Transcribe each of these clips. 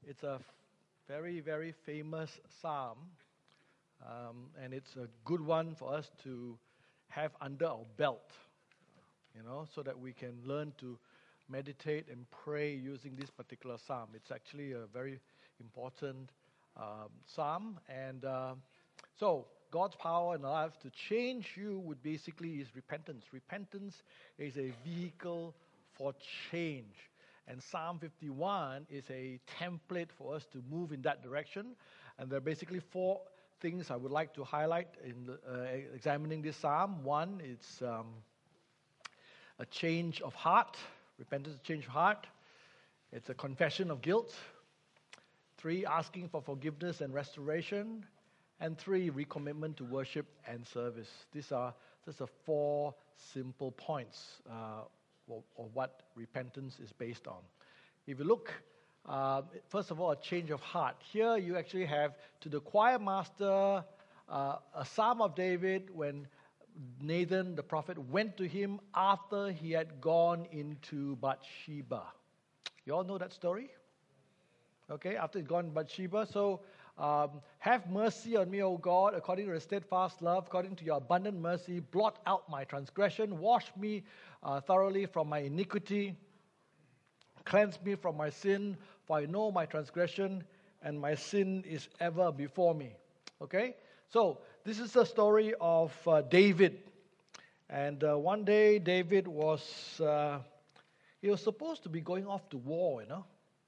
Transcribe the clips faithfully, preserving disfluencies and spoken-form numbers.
It's a very, very famous psalm, um, and it's a good one for us to have under our belt, you know, so that we can learn to meditate and pray using this particular psalm. It's actually a very important um, psalm, and uh, so God's power in our life to change you would basically is repentance. Repentance is a vehicle for change. And Psalm fifty-one is a template for us to move in that direction. And there are basically four things I would like to highlight in uh, examining this psalm. One, it's um, a change of heart. Repentance is a change of heart. It's a confession of guilt. Three, asking for forgiveness and restoration. And three, recommitment to worship and service. These are just the four simple points uh, of, of what repentance is based on. If you look, uh, first of all, a change of heart. Here you actually have to the choir master uh, a psalm of David when Nathan the prophet went to him after he had gone into Bathsheba. You all know that story? Okay, after he'd gone to Bathsheba. So, Um, have mercy on me, O God, according to your steadfast love, according to your abundant mercy. Blot out my transgression. Wash me uh, thoroughly from my iniquity. Cleanse me from my sin, for I know my transgression, and my sin is ever before me. Okay? So, this is the story of uh, David. And uh, one day, David was, uh, he was supposed to be going off to war, you know.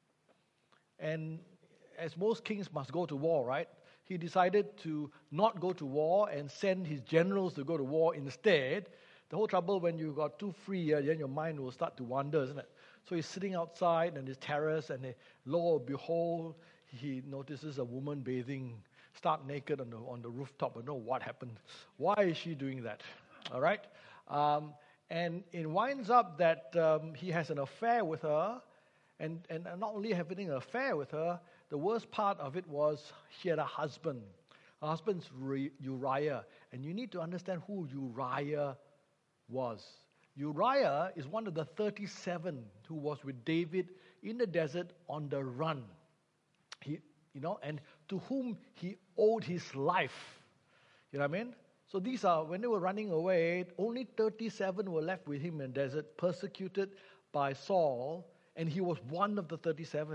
And as most kings must go to war, right? He decided to not go to war and send his generals to go to war instead. The whole trouble when you got too free, uh, then your mind will start to wander, isn't it? So he's sitting outside on his terrace, and uh, lo and behold, he notices a woman bathing stark naked on the on the rooftop. I don't know what happened. Why is she doing that? All right? Um, and it winds up that um, he has an affair with her, and, and not only having an affair with her, the worst part of it was she had a husband. Her husband's Uriah. And you need to understand who Uriah was. Uriah is one of the thirty-seven who was with David in the desert on the run. He, you know, and to whom he owed his life. You know what I mean? So these are, when they were running away, only thirty-seven were left with him in the desert, persecuted by Saul, and he was one of the thirty-seven.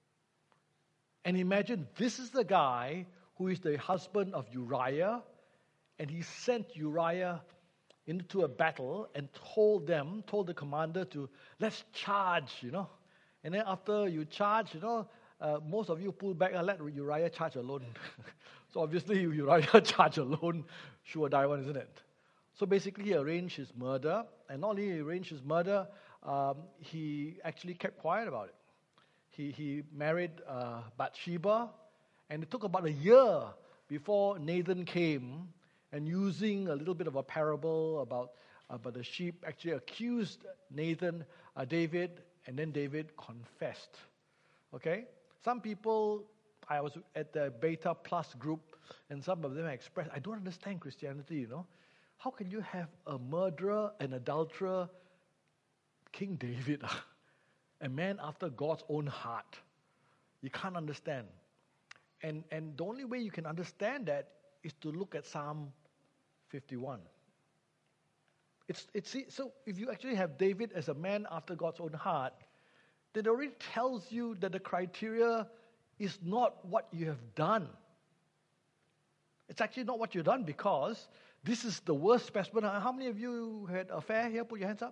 And imagine, this is the guy who is the husband of Uriah, and he sent Uriah into a battle and told them, told the commander to, let's charge, you know. And then after you charge, you know, uh, most of you pull back and let Uriah charge alone. So obviously Uriah charge alone, sure die one, isn't it? So basically he arranged his murder, and not only arranged his murder, um, he actually kept quiet about it. He, he married uh, Bathsheba, and it took about a year before Nathan came, and using a little bit of a parable about, about the sheep, actually accused Nathan, uh, David, and then David confessed. Okay? Some people, I was at the Beta Plus group, and some of them expressed, I don't understand Christianity, you know. How can you have a murderer, an adulterer, King David? A man after God's own heart. You can't understand. And and the only way you can understand that is to look at Psalm fifty-one. It's it's so if you actually have David as a man after God's own heart, then it already tells you that the criteria is not what you have done. It's actually not what you've done, because this is the worst specimen. How many of you had an affair here? Put your hands up.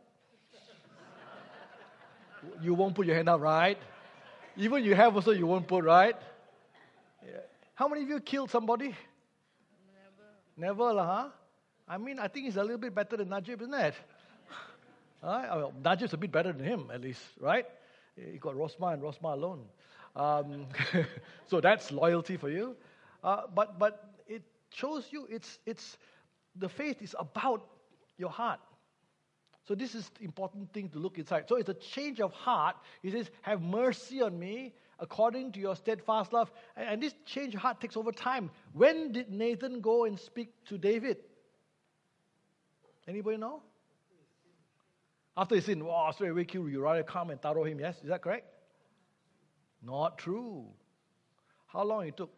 You won't put your hand up, right? Even you have also, you won't put, right? Yeah. How many of you killed somebody? Never. Never, lah, huh? I mean, I think he's a little bit better than Najib, isn't it? Right? Well, Najib's a bit better than him, at least, right? He got Rosma and Rosma alone. Um, so that's loyalty for you. Uh, but but it shows you it's it's the faith is about your heart. So this is the important thing to look inside. So it's a change of heart. He says, have mercy on me according to your steadfast love. And, and this change of heart takes over time. When did Nathan go and speak to David? Anybody know? After he sinned, wow, straight away kill Uriah, come and taro him, yes? Is that correct? Not true. How long it took?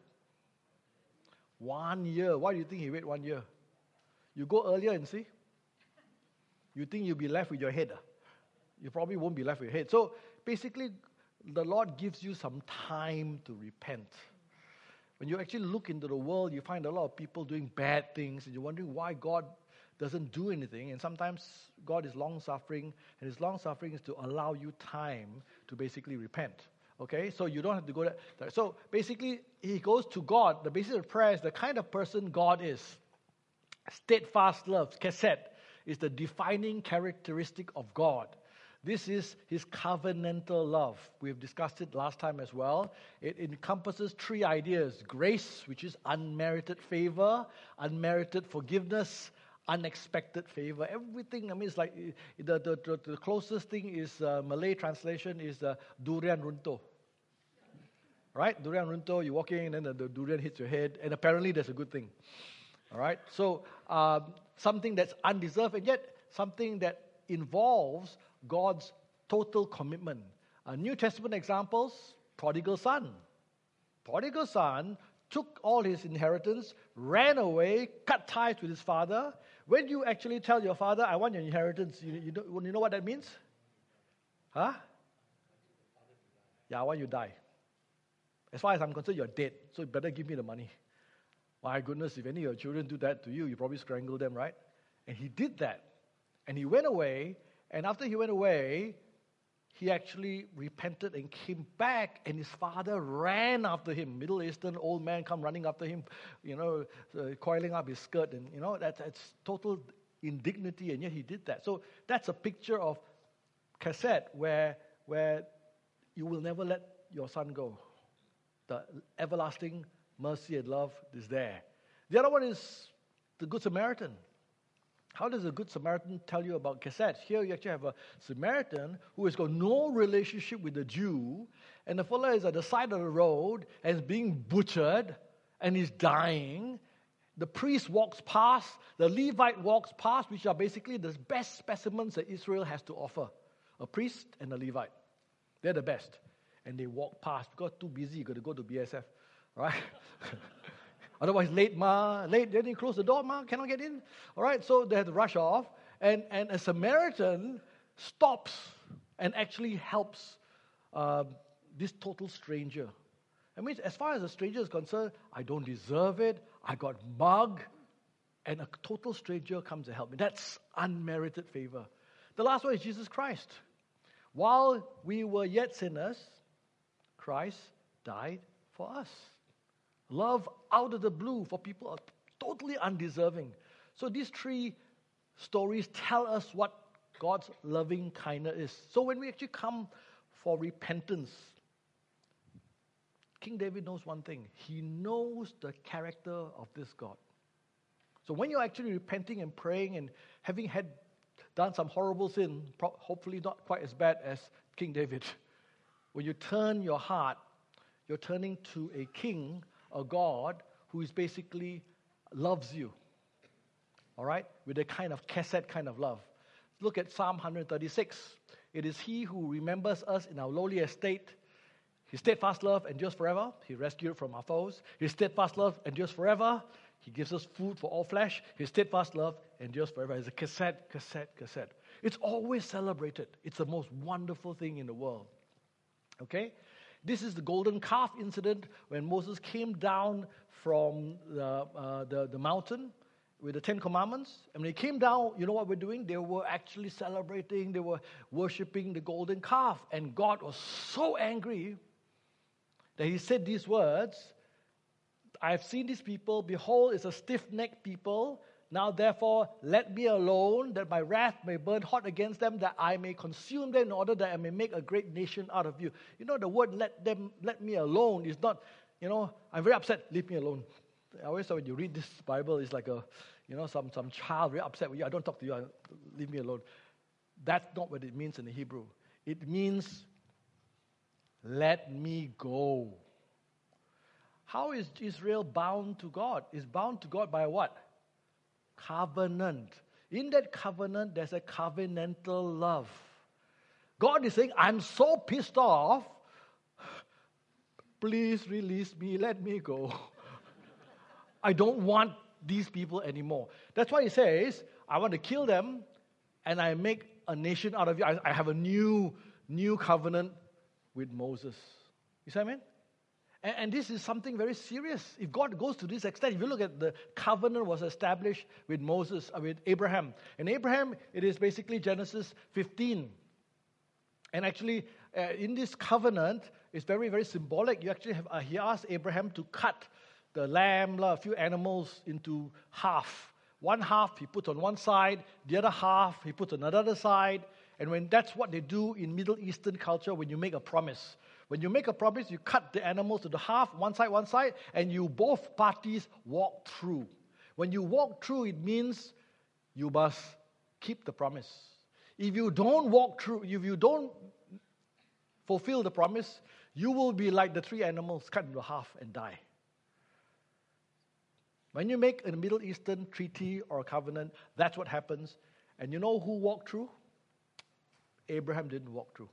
One year. Why do you think he waited one year? You go earlier and see. You think you'll be left with your head? You probably won't be left with your head. So basically, the Lord gives you some time to repent. When you actually look into the world, you find a lot of people doing bad things, and you're wondering why God doesn't do anything. And sometimes God is long-suffering, and His long-suffering is to allow you time to basically repent. Okay? So you don't have to go there. So basically, he goes to God. The basis of prayer is the kind of person God is. Steadfast love, chesed, is the defining characteristic of God. This is His covenantal love. We've discussed it last time as well. It encompasses three ideas. Grace, which is unmerited favor, unmerited forgiveness, unexpected favor. Everything, I mean, it's like the, the, the, the closest thing is uh, Malay translation is uh, durian runtuh. Right? Durian runtuh, you walk in and then the, the durian hits your head, and apparently that's a good thing. All right? So, um, something that's undeserved, and yet something that involves God's total commitment. Uh, New Testament examples, prodigal son. Prodigal son took all his inheritance, ran away, cut ties with his father. When you actually tell your father, I want your inheritance, you, you, don't, you know what that means? Huh? Yeah, I want you to die. As far as I'm concerned, you're dead, so you better give me the money. My goodness, if any of your children do that to you, you probably strangle them, right? And he did that. And he went away, and after he went away, he actually repented and came back, and his father ran after him. Middle Eastern old man come running after him, you know, uh, coiling up his skirt, and you know, that's, that's total indignity, and yet he did that. So that's a picture of chesed, where, where you will never let your son go. The everlasting mercy and love is there. The other one is the Good Samaritan. How does a Good Samaritan tell you about chesed? Here you actually have a Samaritan who has got no relationship with the Jew, and the fellow is at the side of the road and is being butchered, and he's dying. The priest walks past, the Levite walks past, which are basically the best specimens that Israel has to offer. A priest and a Levite. They're the best. And they walk past because too busy, got to go to B S F. Right? Otherwise, late, ma, late, then you close the door, ma, cannot get in. All right, so they had to rush off. And, and a Samaritan stops and actually helps uh, this total stranger. I mean, as far as the stranger is concerned, I don't deserve it. I got mugged. And a total stranger comes to help me. That's unmerited favor. The last one is Jesus Christ. While we were yet sinners, Christ died for us. Love out of the blue for people are totally undeserving. So these three stories tell us what God's loving kindness is. So when we actually come for repentance, King David knows one thing. He knows the character of this God. So when you're actually repenting and praying and having had done some horrible sin, hopefully not quite as bad as King David, when you turn your heart, you're turning to a king, a God who is basically loves you. All right? With a kind of chesed kind of love. Look at Psalm one thirty-six. It is He who remembers us in our lowly estate. His steadfast love endures forever. He rescued from our foes. His steadfast love endures forever. He gives us food for all flesh. His steadfast love endures forever. It's a chesed, chesed, chesed. It's always celebrated. It's the most wonderful thing in the world. Okay? This is the golden calf incident when Moses came down from the, uh, the, the mountain with the Ten Commandments. And when he came down, you know what we're doing? They were actually celebrating. They were worshiping the golden calf. And God was so angry that he said these words, I have seen these people. Behold, it's a stiff-necked people. Now, therefore, let me alone, that my wrath may burn hot against them, that I may consume them in order that I may make a great nation out of you. You know, the word let them, let me alone is not, you know, I'm very upset, leave me alone. I always say when you read this Bible, it's like a, you know, some, some child very upset with you. I don't talk to you, I, leave me alone. That's not what it means in the Hebrew. It means, let me go. How is Israel bound to God? Is bound to God by what? Covenant. In that covenant, there's a covenantal love. God is saying, I'm so pissed off Please release me, let me go. I don't want these people anymore. That's why he says, I want to kill them, and I make a nation out of you. I, I have a new, new covenant with Moses. You see what I mean? And, and this is something very serious. If God goes to this extent, if you look at the covenant was established with Moses, uh, with Abraham. And Abraham, it is basically Genesis fifteen. And actually, uh, in this covenant, it's very, very symbolic. You actually have, uh, he asked Abraham to cut the lamb, a few animals into half. One half he puts on one side, the other half he puts on another side. And when that's what they do in Middle Eastern culture when you make a promise. When you make a promise, you cut the animals to the half, one side, one side, and you both parties walk through. When you walk through, it means you must keep the promise. If you don't walk through, if you don't fulfill the promise, you will be like the three animals cut into half and die. When you make a Middle Eastern treaty or a covenant, that's what happens. And you know who walked through? Abraham didn't walk through.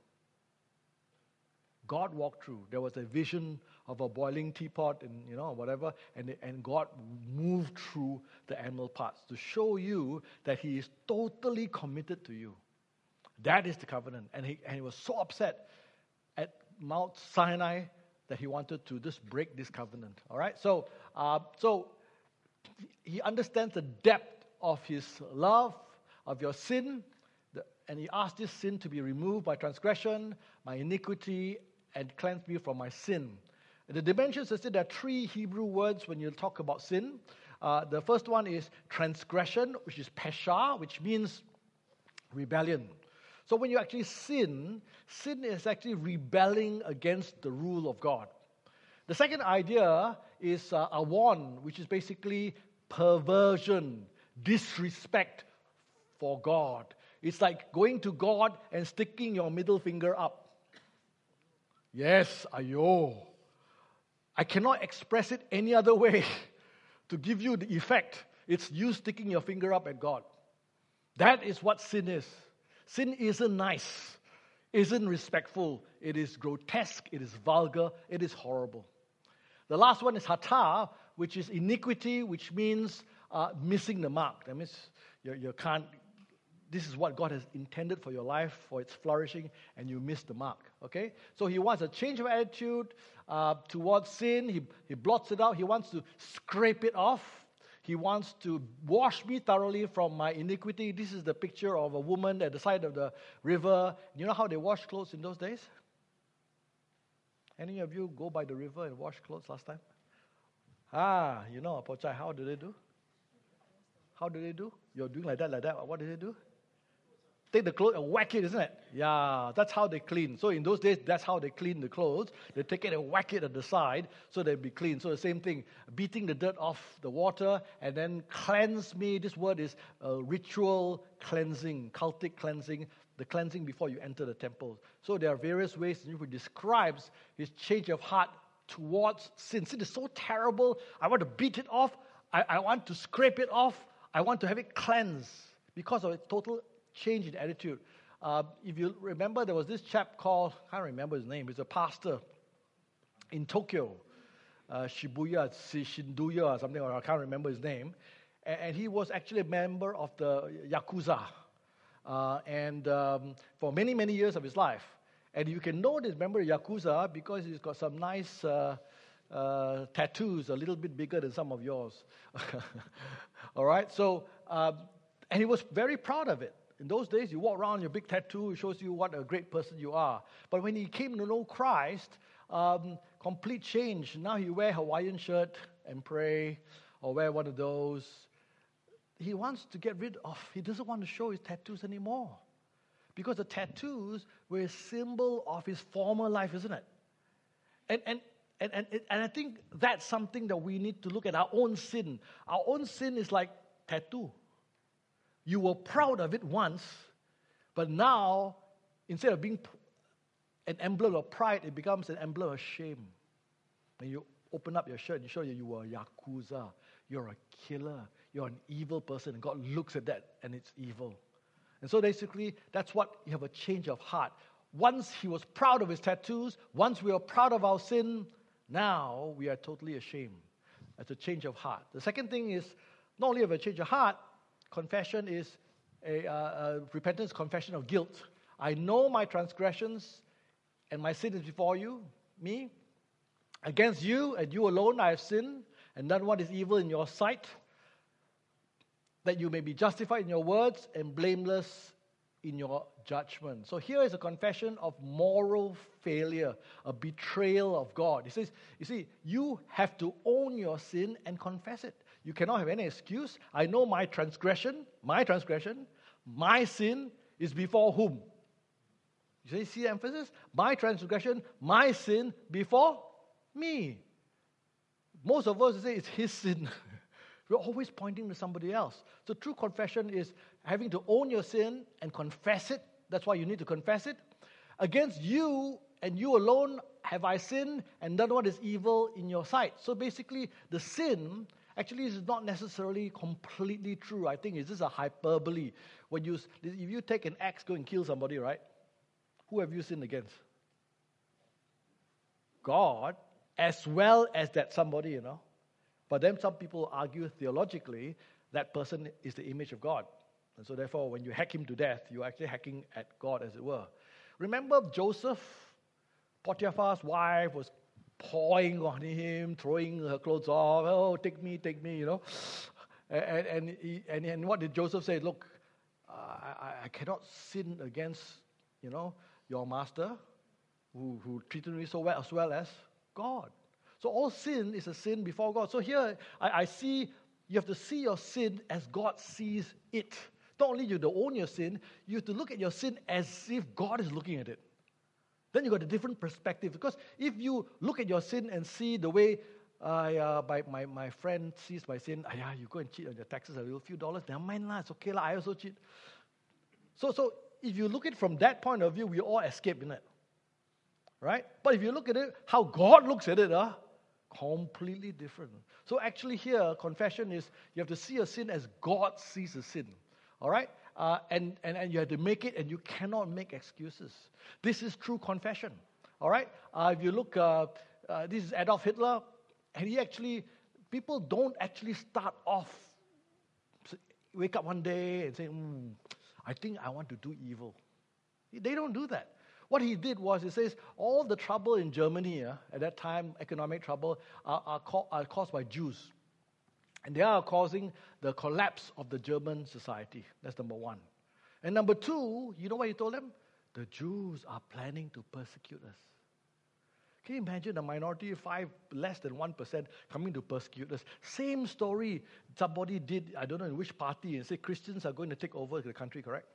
God walked through. There was a vision of a boiling teapot and, you know, whatever, and, and God moved through the animal parts to show you that he is totally committed to you. That is the covenant. And he, and he was so upset at Mount Sinai that he wanted to just break this covenant. All right? So, uh, so he understands the depth of his love, of your sin, the, and he asked this sin to be removed by transgression, my iniquity, and cleanse me from my sin. The dimensions, I said, there are three Hebrew words when you talk about sin. Uh, the first one is transgression, which is pesha, which means rebellion. So when you actually sin, sin is actually rebelling against the rule of God. The second idea is uh, awon, which is basically perversion, disrespect for God. It's like going to God and sticking your middle finger up. Yes, ayo. I cannot express it any other way to give you the effect. It's you sticking your finger up at God. That is what sin is. Sin isn't nice, isn't respectful. It is grotesque, it is vulgar, it is horrible. The last one is hata, which is iniquity, which means uh, missing the mark. That means you, you can't, this is what God has intended for your life, for its flourishing, and you miss the mark. Okay? So he wants a change of attitude uh, towards sin. He, he blots it out. He wants to scrape it off. He wants to wash me thoroughly from my iniquity. This is the picture of a woman at the side of the river. You know how they washed clothes in those days? Any of you go by the river and wash clothes last time? Ah, you know, Apochai, how do they do? How do they do? You're doing like that, like that. What do they do? Take the clothes and whack it, isn't it? Yeah, that's how they clean. So in those days, that's how they clean the clothes. They take it and whack it at the side so they'll be clean. So the same thing, beating the dirt off the water and then cleanse me. This word is uh, ritual cleansing, cultic cleansing, the cleansing before you enter the temple. So there are various ways in which he describes his change of heart towards sin. Sin is so terrible. I want to beat it off. I, I want to scrape it off. I want to have it cleansed because of its total change in attitude. Uh, if you remember, there was this chap called, I can't remember his name, he's a pastor in Tokyo, uh, Shibuya, Shinduya or something, or I can't remember his name. And, and he was actually a member of the Yakuza uh, and um, for many, many years of his life. And you can know this member of Yakuza because he's got some nice uh, uh, tattoos, a little bit bigger than some of yours. All right, so, um, and he was very proud of it. In those days, you walk around, your big tattoo, it shows you what a great person you are. But when he came to know Christ, um, complete change. Now he wear Hawaiian shirt and pray, or wear one of those. He wants to get rid of, he doesn't want to show his tattoos anymore. Because the tattoos were a symbol of his former life, isn't it? And, and, and, and, and I think that's something that we need to look at, our own sin. Our own sin is like tattoo. You were proud of it once, but now, instead of being an emblem of pride, it becomes an emblem of shame. When you open up your shirt, you show you you were a Yakuza, you're a killer, you're an evil person, and God looks at that, and it's evil. And so basically, that's what you have a change of heart. Once he was proud of his tattoos, once we are proud of our sin, Now we are totally ashamed. That's a change of heart. The second thing is, not only have a change of heart, confession is a, uh, a repentance, confession of guilt. I know my transgressions and my sin is before you, me. Against you and you alone I have sinned and done what is evil in your sight, that you may be justified in your words and blameless in your judgment. So here is a confession of moral failure, a betrayal of God. He says, you see, you have to own your sin and confess it. You cannot have any excuse. I know my transgression, my transgression, my sin is before whom? You see the emphasis? My transgression, my sin before me. Most of us say it's his sin. We're always pointing to somebody else. So true confession is having to own your sin and confess it. That's why you need to confess it. Against you and you alone have I sinned and done what is evil in your sight. So basically, the sin actually is not necessarily completely true. I think it's just a hyperbole. When you, if you take an axe, go and kill somebody, right? Who have you sinned against? God, as well as that somebody, you know. But then some people argue theologically that person is the image of God. And so therefore, when you hack him to death, you're actually hacking at God, as it were. Remember Joseph, Potiphar's wife, was pawing on him, throwing her clothes off. Oh, take me, take me, you know. And and, he, and, and what did Joseph say? Look, uh, I, I cannot sin against, you know, your master who, who treated me so well, as well as God. So all sin is a sin before God. So here I, I see you have to see your sin as God sees it. Not only you to own your sin, you have to look at your sin as if God is looking at it. Then you got a different perspective. Because if you look at your sin and see the way uh, uh, my, my, my friend sees my sin, ah, yeah, you go and cheat on your taxes a little few dollars, never mind lah, it's okay lah, I also cheat. So, so if you look at it from that point of view, we all escape in it. Right? But if you look at it, how God looks at it, uh, completely different. So actually here, confession is you have to see a sin as God sees a sin. All right? Uh, and, and, and you have to make it, and you cannot make excuses. This is true confession. All right? Uh, if you look, uh, uh, this is Adolf Hitler, and he actually, people don't actually start off, wake up one day and say, mm, I think I want to do evil. They don't do that. What he did was, he says, all the trouble in Germany, uh, at that time, economic trouble, are, are, co- are caused by Jews. And they are causing the collapse of the German society. That's number one. And number two, you know what he told them? The Jews are planning to persecute us. Can you imagine a minority, five, less than one percent, coming to persecute us? Same story somebody did, I don't know in which party, and say Christians are going to take over the country, correct?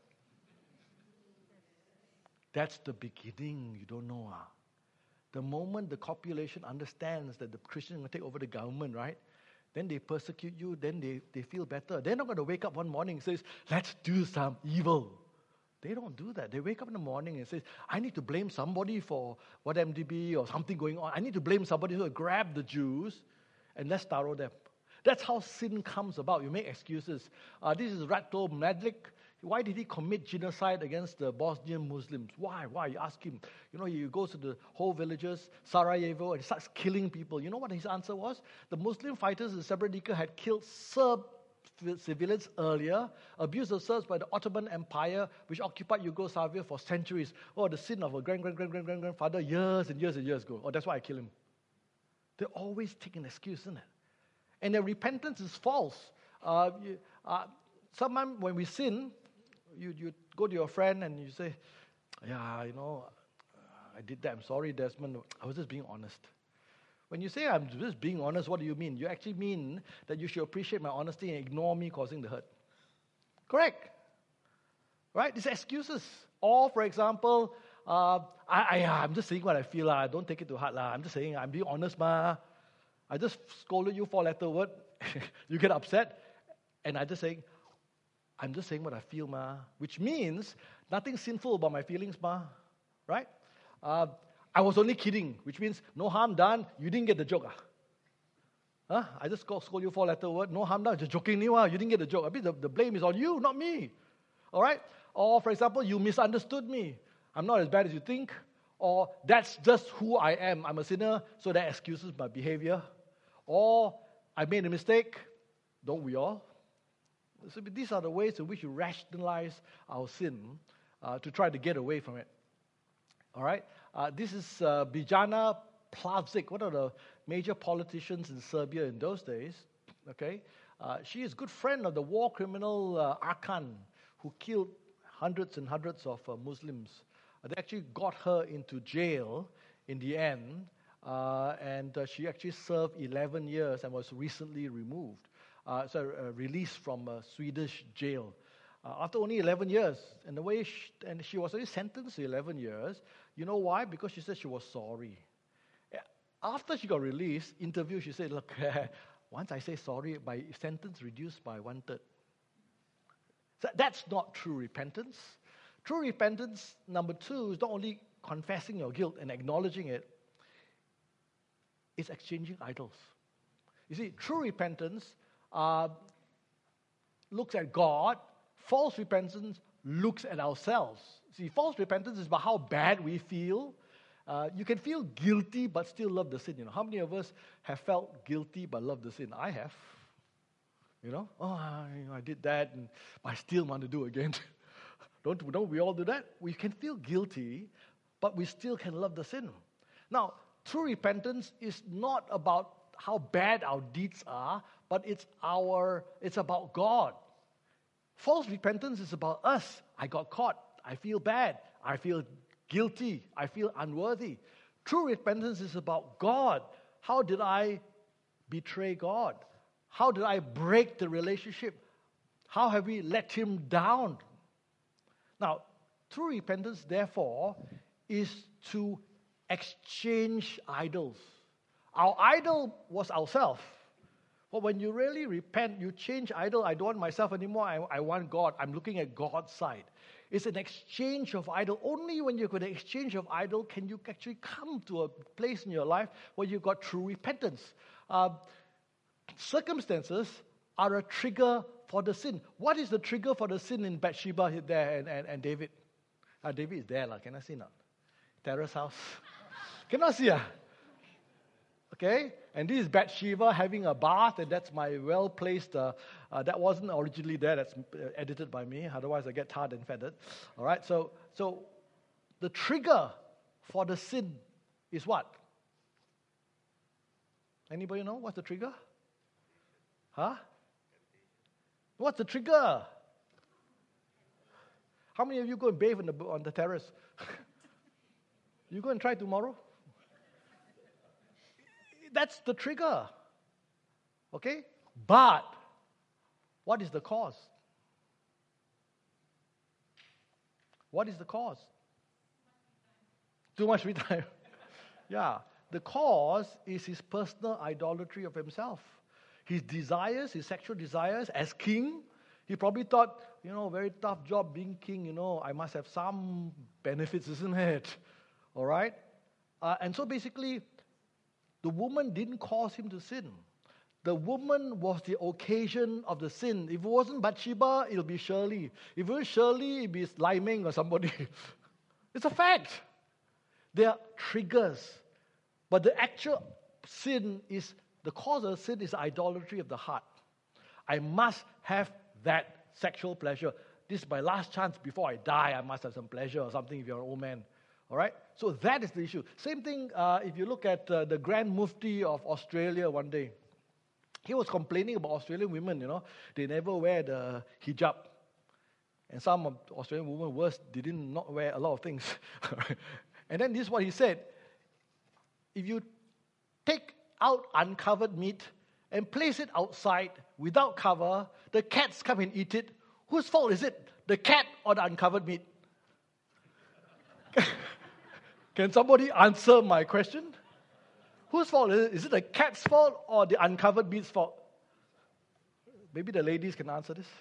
That's the beginning, you don't know. Ah. The moment the population understands that the Christians will take over the government, right? Then they persecute you, then they, they feel better. They're not going to wake up one morning and say, let's do some evil. They don't do that. They wake up in the morning and say, I need to blame somebody for what M D B or something going on. I need to blame somebody who grab the Jews and let's startle them. That's how sin comes about. You make excuses. Uh, this is Ratko Mladic. Why did he commit genocide against the Bosnian Muslims? Why? Why? You ask him. You know, he goes to the whole villages, Sarajevo, and starts killing people. You know what his answer was? The Muslim fighters in Srebrenica had killed Serb civilians earlier, abused the Serbs by the Ottoman Empire, which occupied Yugoslavia for centuries. Oh, the sin of a grand, grand, grand, grand, grand, grandfather years and years and years ago. Oh, that's why I kill him. They always take an excuse, isn't it? And their repentance is false. Uh, you, uh, sometimes when we sin, You, you go to your friend and you say, yeah, you know, I did that. I'm sorry, Desmond. I was just being honest. When you say I'm just being honest, what do you mean? You actually mean that you should appreciate my honesty and ignore me causing the hurt. Correct. Right? These excuses. Or, for example, uh, I, I, I'm just saying what I feel. La. Don't take it too hard. La. I'm just saying I'm being honest. Ma. I just scolded you four-letter word. You get upset. And I just saying, I'm just saying what I feel, ma. Which means nothing sinful about my feelings, ma. Right? Uh, I was only kidding, which means no harm done. You didn't get the joke, ah. Huh? I just scold you four-letter word. No harm done. Just joking, ah. You didn't get the joke. I mean, the, the blame is on you, not me. All right? Or, for example, you misunderstood me. I'm not as bad as you think. Or that's just who I am. I'm a sinner, so that excuses my behavior. Or I made a mistake. Don't we all? So these are the ways in which you rationalize our sin uh, to try to get away from it. All right? Uh, this is uh, Bijana Plavsic, one of the major politicians in Serbia in those days. Okay? Uh, she is a good friend of the war criminal uh, Arkan, who killed hundreds and hundreds of uh, Muslims. Uh, they actually got her into jail in the end, uh, and uh, she actually served eleven years and was recently removed, uh, so uh, released from a Swedish jail. Uh, after only eleven years, and the way she, and she was only sentenced to eleven years. You know why? Because she said she was sorry. After she got released, interview, she said, look, once I say sorry, my sentence reduced by one-third. So that's not true repentance. True repentance, number two, is not only confessing your guilt and acknowledging it, it's exchanging idols. You see, true repentance uh, looks at God. False repentance looks at ourselves. See, false repentance is about how bad we feel. Uh, you can feel guilty but still love the sin. You know, how many of us have felt guilty but love the sin? I have. You know, oh, I, I did that, and I still want to do it again. don't, don't we all do that? We can feel guilty, but we still can love the sin. Now, true repentance is not about how bad our deeds are, but it's our, it's about God. False repentance is about us. I got caught. I feel bad. I feel guilty. I feel unworthy. True repentance is about God. How did I betray God? How did I break the relationship? How have we let him down? Now, true repentance, therefore, is to exchange idols. Our idol was ourselves. But when you really repent, you change idol. I don't want myself anymore. I, I want God. I'm looking at God's side. It's an exchange of idol. Only when you've got an exchange of idol can you actually come to a place in your life where you've got true repentance. Uh, circumstances are a trigger for the sin. What is the trigger for the sin in Bathsheba there and, and, and David? Uh, David is there. La. Can I see now? Terrace house. Cannot see. Ah? Okay? And this is Bathsheba having a bath, and that's my well-placed, uh, uh, that wasn't originally there, that's uh, edited by me, otherwise I get tarred and feathered. All right, so, so the trigger for the sin is what? Anybody know what's the trigger? Huh? What's the trigger? How many of you go and bathe on the, on the terrace? You go and try tomorrow? That's the trigger. Okay? But what is the cause? What is the cause? Too much free time. Yeah. The cause is his personal idolatry of himself. His desires, his sexual desires as king. He probably thought, you know, very tough job being king, you know, I must have some benefits, isn't it? All right? Uh, and so basically, the woman didn't cause him to sin. The woman was the occasion of the sin. If it wasn't Bathsheba, it'll be Shirley. If it was Shirley, it'll be Lai Ming or somebody. It's a fact. They are triggers. But the actual sin is, the cause of sin is idolatry of the heart. I must have that sexual pleasure. This is my last chance before I die. I must have some pleasure or something if you're an old man. All right? So that is the issue. Same thing uh, if you look at uh, the Grand Mufti of Australia one day. He was complaining about Australian women, you know. They never wear the hijab. And some of Australian women, worse, they didn't not wear a lot of things. And then this is what he said. If you take out uncovered meat and place it outside without cover, the cats come and eat it. Whose fault is it? The cat or the uncovered meat? Can somebody answer my question? Whose fault is it? Is it the cat's fault or the uncovered meat's fault? Maybe the ladies can answer this.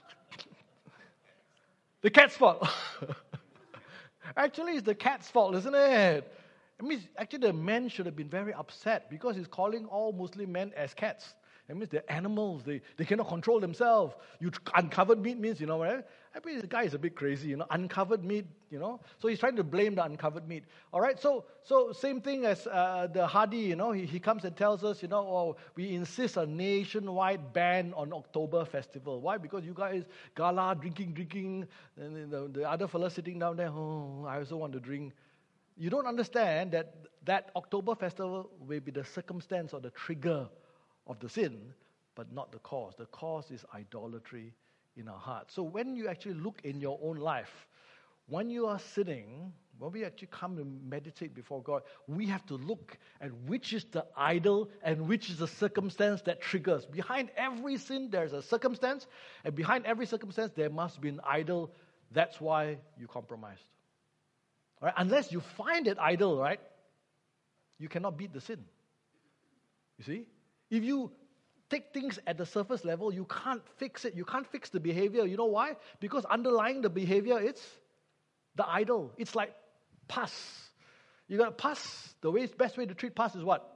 The cat's fault. Actually, it's the cat's fault, isn't it? I mean, actually, the men should have been very upset because he's calling all Muslim men as cats. That means they're animals. They, they cannot control themselves. You uncovered meat means, you know, right? I mean, the guy is a bit crazy, you know, uncovered meat, you know. So he's trying to blame the uncovered meat. All right, so so same thing as uh, the Hadi, you know, he, he comes and tells us, you know, oh, we insist a nationwide ban on October festival. Why? Because you guys, gala, drinking, drinking, and the, the other fella sitting down there, oh, I also want to drink. You don't understand that that October festival will be the circumstance or the trigger of the sin, but not the cause. The cause is idolatry in our heart. So when you actually look in your own life, when you are sinning, when we actually come to meditate before God, we have to look at which is the idol and which is the circumstance that triggers. Behind every sin, there's a circumstance, and behind every circumstance, there must be an idol. That's why you compromised. All right? Unless you find that idol, right, you cannot beat the sin. You see? If you take things at the surface level, you can't fix it. You can't fix the behavior. You know why? Because underlying the behavior, it's the idol. It's like pus. You got pus. The way, best way to treat pus is what?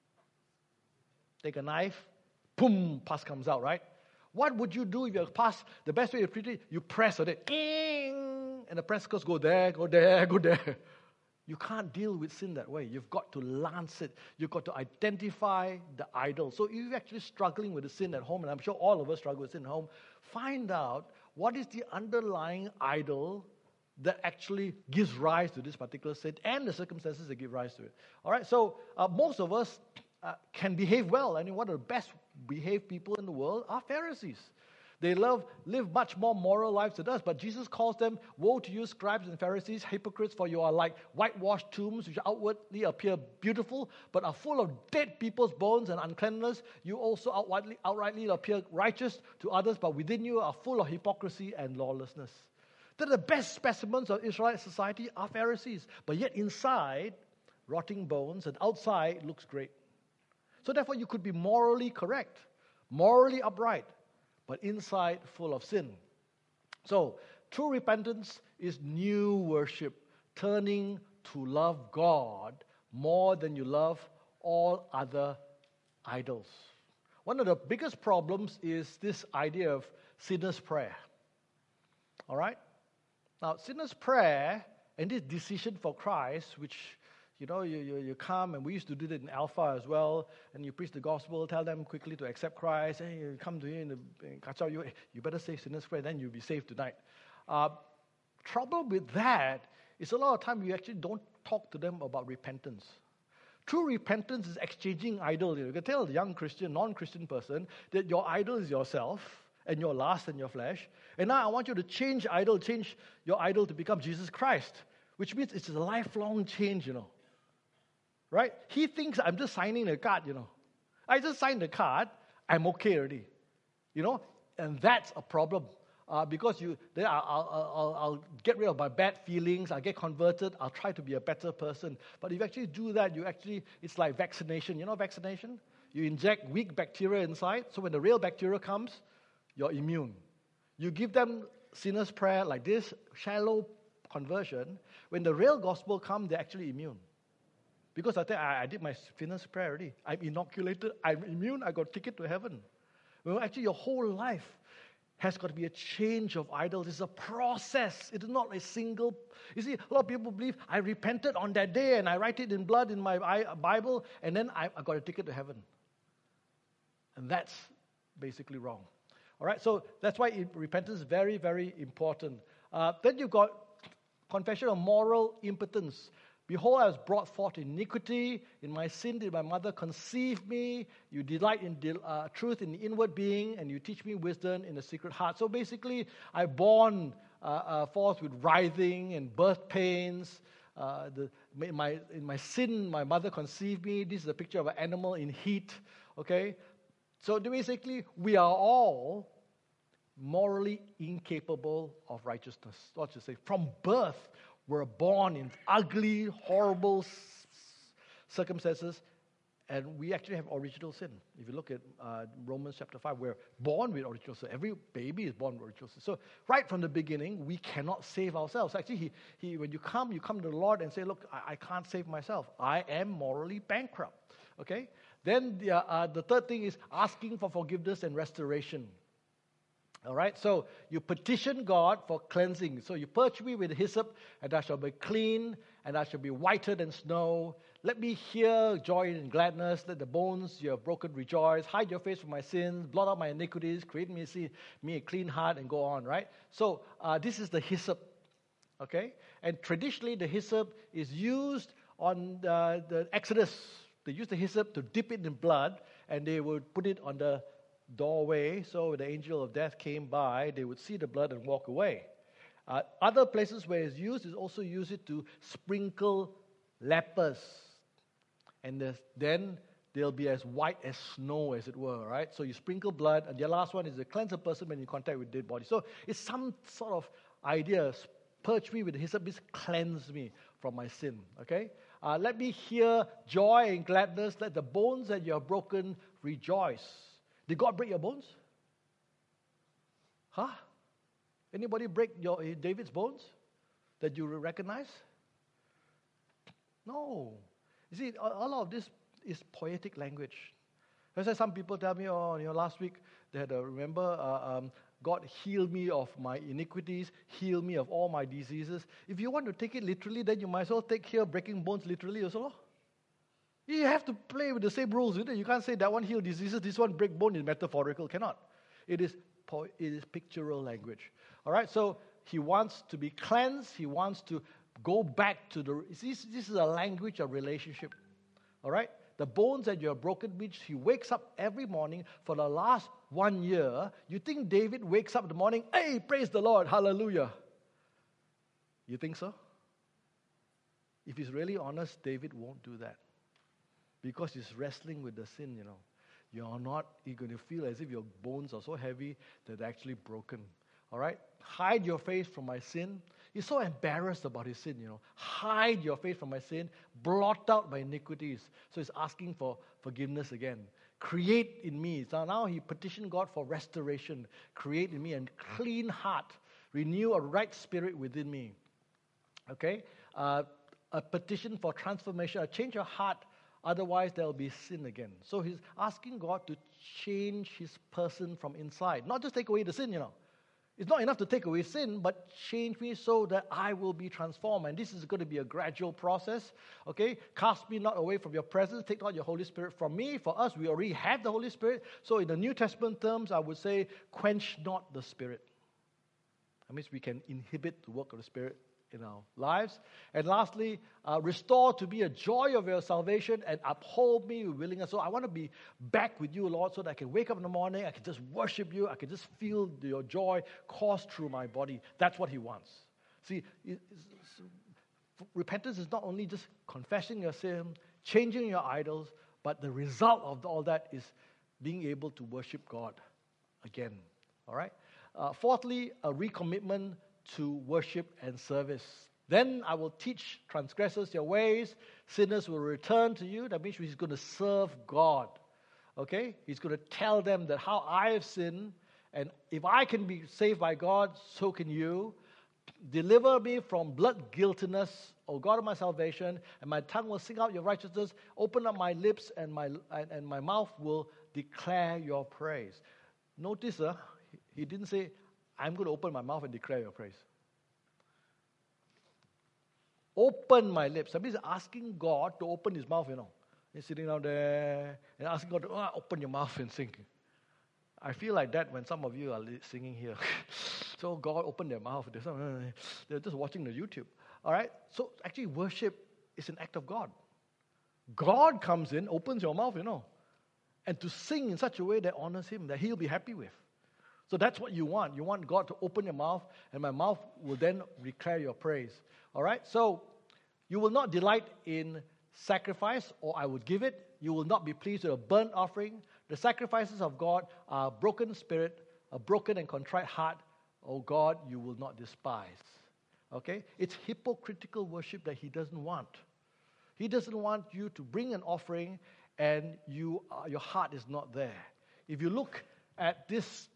Take a knife, boom, pus comes out, right? What would you do if you have pus? The best way to treat it, you press on it, and the pressicles go there, go there, go there. You can't deal with sin that way. You've got to lance it. You've got to identify the idol. So if you're actually struggling with the sin at home, and I'm sure all of us struggle with sin at home, find out what is the underlying idol that actually gives rise to this particular sin and the circumstances that give rise to it. All right, so uh, most of us uh, can behave well. I mean, one of the best behaved people in the world are Pharisees. They love, live much more moral lives than us, but Jesus calls them, woe to you, scribes and Pharisees, hypocrites, for you are like whitewashed tombs, which outwardly appear beautiful, but are full of dead people's bones and uncleanness. You also outwardly, outrightly appear righteous to others, but within you are full of hypocrisy and lawlessness. They're the best specimens of Israelite society are Pharisees, but yet inside, rotting bones, and outside looks great. So therefore, you could be morally correct, morally upright, but inside full of sin. So, true repentance is new worship, turning to love God more than you love all other idols. One of the biggest problems is this idea of sinner's prayer. All right? Now, sinner's prayer and this decision for Christ, which You know, you, you, you come, and we used to do that in Alpha as well, and you preach the gospel, tell them quickly to accept Christ, and you come to you in the in Kachau, you, you better say sinner's prayer, then you'll be saved tonight. Uh, trouble with that is a lot of time you actually don't talk to them about repentance. True repentance is exchanging idol. You can tell a young Christian, non-Christian person that your idol is yourself, and your lust and your flesh, and now I want you to change idol, change your idol to become Jesus Christ, which means it's a lifelong change, you know. Right? He thinks I'm just signing a card, you know. I just signed the card, I'm okay already. You know? And that's a problem. Uh, because you, then I'll, I'll, I'll, I'll get rid of my bad feelings, I'll get converted, I'll try to be a better person. But if you actually do that, you actually, it's like vaccination. You know vaccination? You inject weak bacteria inside, so when the real bacteria comes, you're immune. You give them sinner's prayer like this, shallow conversion. When the real gospel comes, they're actually immune. Because I think I, I did my sinner's prayer already. I'm inoculated, I'm immune, I got a ticket to heaven. Well, actually, your whole life has got to be a change of idols. It's a process. It is not a single... You see, a lot of people believe, I repented on that day and I write it in blood in my Bible and then I, I got a ticket to heaven. And that's basically wrong. All right, so that's why repentance is very, very important. Uh, then you've got confession of moral impotence. Behold, I was brought forth in iniquity. In my sin did my mother conceive me. You delight in del- uh, truth in the inward being, and you teach me wisdom in the secret heart. So basically, I born uh, uh, forth with writhing and birth pains. Uh, the, in, my, in my sin, my mother conceived me. This is a picture of an animal in heat. Okay? So basically, we are all morally incapable of righteousness. What to say? From birth, we're born in ugly, horrible circumstances, and we actually have original sin. If you look at uh, Romans chapter five, we're born with original sin. Every baby is born with original sin. So right from the beginning, we cannot save ourselves. Actually, he, he, when you come, you come to the Lord and say, look, I, I can't save myself. I am morally bankrupt. Okay? Then the, uh, the third thing is asking for forgiveness and restoration. All right, so you petition God for cleansing. So you purge me with hyssop, and I shall be clean, and I shall be whiter than snow. Let me hear joy and gladness. Let the bones you have broken rejoice. Hide your face from my sins. Blot out my iniquities. Create me, see, me a clean heart, and go on, right? So uh, this is the hyssop, okay? And traditionally, the hyssop is used on the, the Exodus. They used the hyssop to dip it in blood, and they would put it on the doorway, so when the angel of death came by, they would see the blood and walk away. Uh, other places where it's used is also use it to sprinkle lepers, and then they'll be as white as snow, as it were, right? So you sprinkle blood, and the last one is to cleanse a person when you contact with dead body. So it's some sort of idea. Purge me with hyssop, means cleanse me from my sin, okay? Uh, let me hear joy and gladness. Let the bones that you have broken rejoice. Did God break your bones? Huh? Anybody break your David's bones that you recognize? No. You see, all of this is poetic language. That's why some people tell me, oh, you know, last week they had a, remember, uh, um, God healed me of my iniquities, heal me of all my diseases. If you want to take it literally, then you might as well take here breaking bones literally also. You have to play with the same rules. You can't say that one heal diseases, this one break bone is metaphorical. Cannot. It is po- it is pictorial language. All right. So he wants to be cleansed. He wants to go back to the. This, this is a language of relationship. All right. The bones that you are broken, which he wakes up every morning for the last one year. You think David wakes up in the morning? Hey, praise the Lord, hallelujah. You think so? If he's really honest, David won't do that. Because he's wrestling with the sin, you know. You're not, you're going to feel as if your bones are so heavy that they're actually broken. All right? Hide your face from my sin. He's so embarrassed about his sin, you know. Hide your face from my sin. Blot out my iniquities. So he's asking for forgiveness again. Create in me. So now he petitioned God for restoration. Create in me a clean heart. Renew a right spirit within me. Okay? Uh, a petition for transformation. A change your heart. Otherwise, there will be sin again. So he's asking God to change his person from inside. Not just take away the sin, you know. It's not enough to take away sin, but change me so that I will be transformed. And this is going to be a gradual process. Okay? Cast me not away from your presence. Take not your Holy Spirit from me. For us, we already have the Holy Spirit. So in the New Testament terms, I would say, quench not the Spirit. That means we can inhibit the work of the Spirit in our lives. And lastly, uh, restore to me a joy of your salvation and uphold me with willingness. So I want to be back with you, Lord, so that I can wake up in the morning, I can just worship you, I can just feel your joy course through my body. That's what he wants. See, it's, it's, repentance is not only just confessing your sin, changing your idols, but the result of all that is being able to worship God again. All right? Uh, fourthly, a recommitment to worship and service. Then I will teach transgressors your ways. Sinners will return to you. That means he's going to serve God. Okay? He's going to tell them that how I have sinned, and if I can be saved by God, so can you. Deliver me from blood guiltiness, O God of my salvation, and my tongue will sing out your righteousness. Open up my lips, and my and, and my mouth will declare your praise. Notice, uh, he didn't say, I'm going to open my mouth and declare your praise. Open my lips. That means asking God to open his mouth, you know. He's sitting down there and asking God to oh, open your mouth and sing. I feel like that when some of you are singing here. So God opened their mouth. They're just watching the YouTube. All right? So actually worship is an act of God. God comes in, opens your mouth, you know, and to sing in such a way that honors him, that he'll be happy with. So that's what you want. You want God to open your mouth, and my mouth will then declare your praise. All right? So you will not delight in sacrifice, or I would give it. You will not be pleased with a burnt offering. The sacrifices of God are a broken spirit, a broken and contrite heart. Oh God, you will not despise. Okay? It's hypocritical worship that he doesn't want. He doesn't want you to bring an offering and you uh, your heart is not there. If you look at this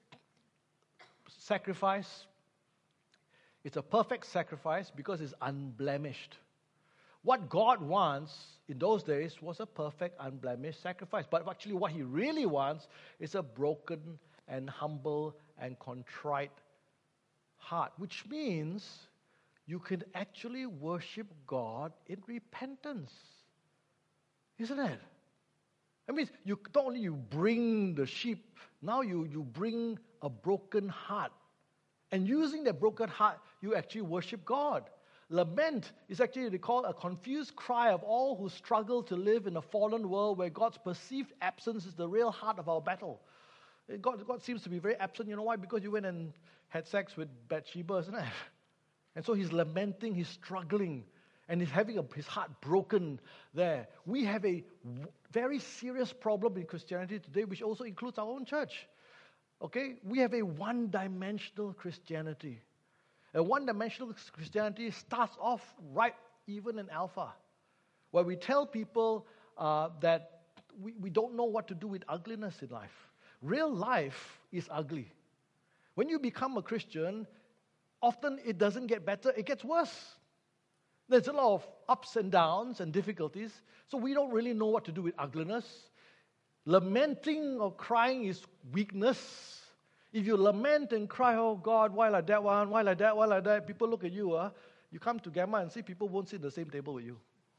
sacrifice, it's a perfect sacrifice because it's unblemished. What God wants in those days was a perfect, unblemished sacrifice. But actually what he really wants is a broken and humble and contrite heart, which means you can actually worship God in repentance. Isn't it? I mean, you not only you bring the sheep, now you, you bring a broken heart. And using that broken heart, you actually worship God. Lament is actually called a confused cry of all who struggle to live in a fallen world where God's perceived absence is the real heart of our battle. God, God seems to be very absent. You know why? Because you went and had sex with Bathsheba, isn't it? And so he's lamenting, he's struggling, and he's having a, his heart broken there. We have a w- very serious problem in Christianity today, which also includes our own church. Okay? We have a one-dimensional Christianity. A one-dimensional Christianity starts off right even in Alpha, where we tell people uh, that we, we don't know what to do with ugliness in life. Real life is ugly. When you become a Christian, often it doesn't get better, it gets worse. There's a lot of ups and downs and difficulties, so we don't really know what to do with ugliness. Lamenting or crying is weakness. If you lament and cry, oh God, why like that one, why like that, why like that, people look at you, uh, you come to Gamma and see people won't sit at the same table with you.